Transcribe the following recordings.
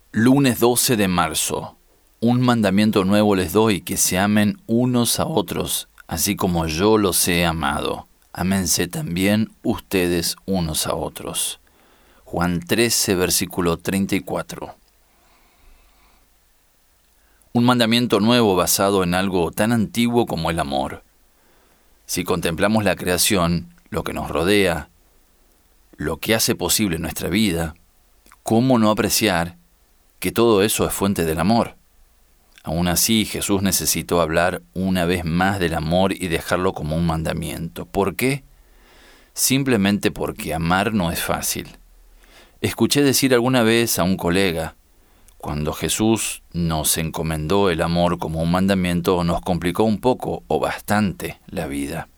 Lunes 12 de marzo. Un mandamiento nuevo les doy, que se amen unos a otros, así como yo los he amado. Ámense también ustedes unos a otros. Juan 13, versículo 34. Un mandamiento nuevo basado en algo tan antiguo como el amor. Si contemplamos la creación, lo que nos rodea, lo que hace posible nuestra vida, ¿cómo no apreciar que todo eso es fuente del amor? Aún así, Jesús necesitó hablar una vez más del amor y dejarlo como un mandamiento. ¿Por qué? Simplemente porque amar no es fácil. Escuché decir alguna vez a un colega, cuando Jesús nos encomendó el amor como un mandamiento, nos complicó un poco o bastante la vida.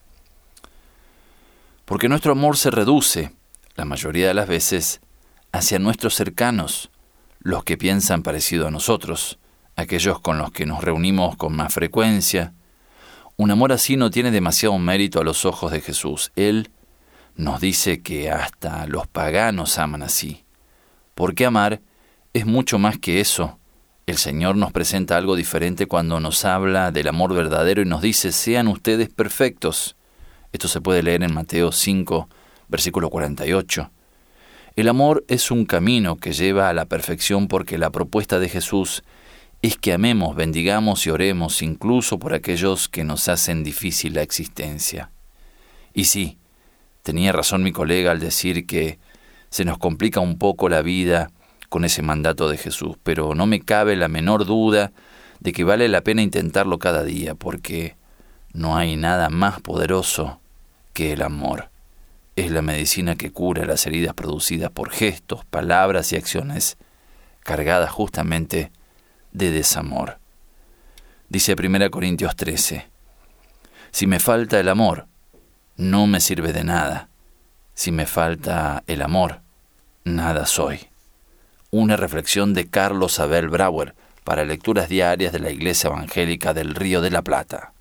Porque nuestro amor se reduce, la mayoría de las veces, hacia nuestros cercanos, los que piensan parecido a nosotros, aquellos con los que nos reunimos con más frecuencia. Un amor así no tiene demasiado mérito a los ojos de Jesús. Él nos dice que hasta los paganos aman así. Porque amar es mucho más que eso. El Señor nos presenta algo diferente cuando nos habla del amor verdadero y nos dice, sean ustedes perfectos. Esto se puede leer en Mateo 5, versículo 48. El amor es un camino que lleva a la perfección porque la propuesta de Jesús es que amemos, bendigamos y oremos incluso por aquellos que nos hacen difícil la existencia. Y sí, tenía razón mi colega al decir que se nos complica un poco la vida con ese mandato de Jesús, pero no me cabe la menor duda de que vale la pena intentarlo cada día, porque no hay nada más poderoso que el amor. Es la medicina que cura las heridas producidas por gestos, palabras y acciones cargadas justamente de desamor. Dice 1 Corintios 13, si me falta el amor, no me sirve de nada. Si me falta el amor, nada soy. Una reflexión de Carlos Abel Brauer para lecturas diarias de la Iglesia Evangélica del Río de la Plata.